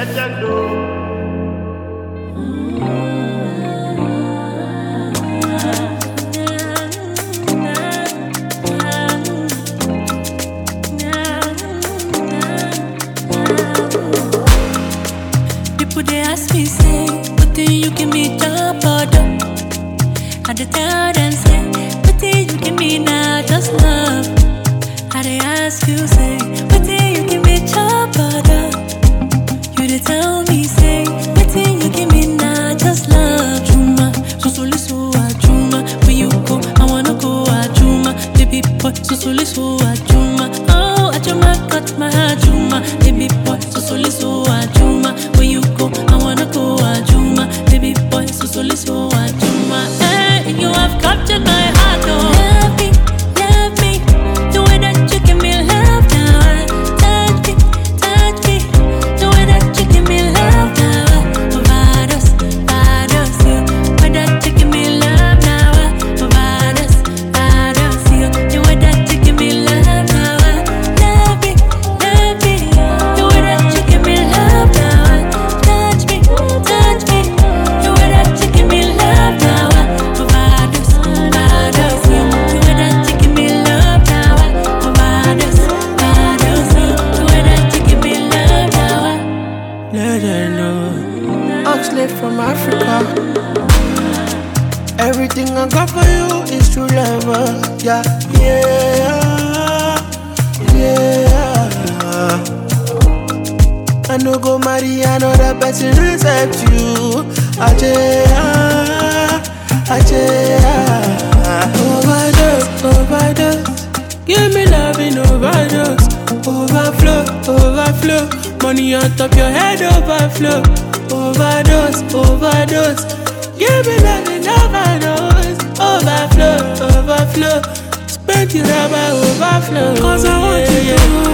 People they ask me, say, what do you give me job or do? I dey tell them, say, what do you give me now? Just love. I dey ask you, say, what do you give me job or do? You dey tell me, say, what do you give me now? Just love. Juma, so Juma. Where you go? I wanna go, Juma. Baby boy, so Juma. Oh, Juma got my heart, Juma. Baby boy, so Juma. Where you go? I wanna go, Juma. Baby boy, so Juma. Hey, you have captured my heart, oh. Love me, the way that you give me love now. Touch me, the way that you give me love now. Ovados, you, the way that you give me love now. Ovados, you, the way that you give me love now. Love me, the way that you give me love now. Touch me, the way that you give me love now. Ovados, you, the way that you give me love now. Ovados, you, the way that you give me love now. Legend, Oxley from Africa. Everything I got for you is true love, yeah. I no go marry another person except you. Overdose. Give me love in overdose. Overflow. Money on top your head, overflow. Overdose. Give me love in overdose. Overflow. Spend your rubber, overflow. 'Cause I want you.